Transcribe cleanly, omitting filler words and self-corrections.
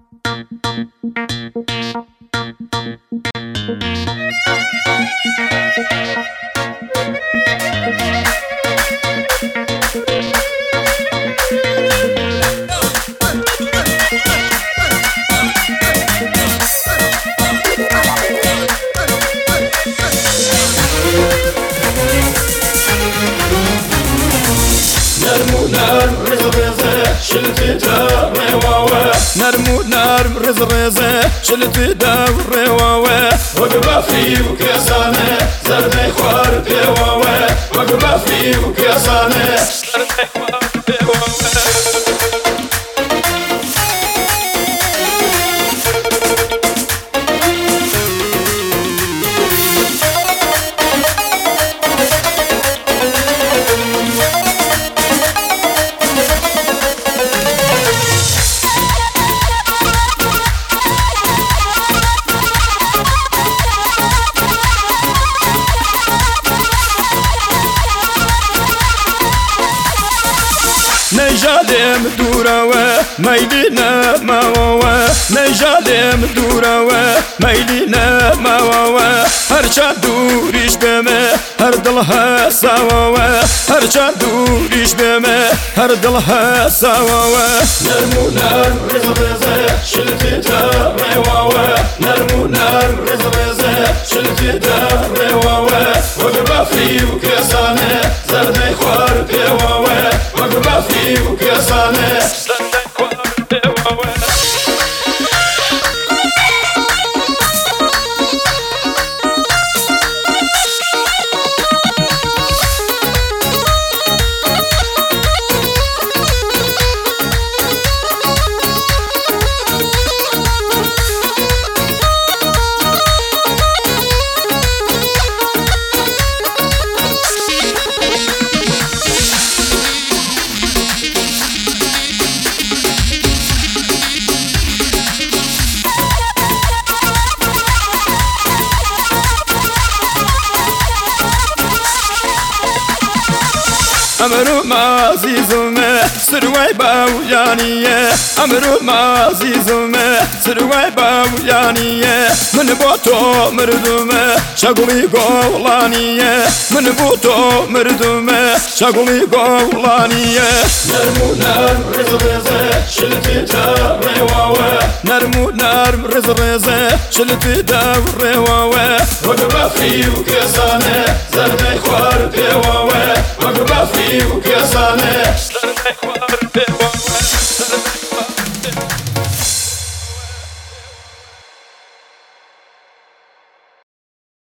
نرم رز رزه شلت دور واوا وقبا في وكسانه زرد خوار بواوا وقبا في وكسانه زرد خوار بواوا نجالم دوراوه ميلنا ماواوه نجالم دوراوه ميلنا ماواوه هرچا دوریش بمه هر دلها ساواوه هرچا دوریش بمه هر دلها ساواوه نرمو نرم رز رزه شلتی دارواوه نرمو نرم رز رزه شلتی دارواوه وقبا فی وکسانه زرد خوار بواوه وقبا فی وكسانه زرد خوار بواوه أمرو مازي زمه سروي باويانيه أمرو مازي زمه سروي باويانيه من بوتو مردمه شغلي قولانيه من بوتو مردمه شغلي قولانيه نرمو نرم رز رزه شلتي دارواوه نرمو نرم رز رزه شلتي دارواوه وقبا في وكسانه زرد خوار بواوه وقبا في وكسانه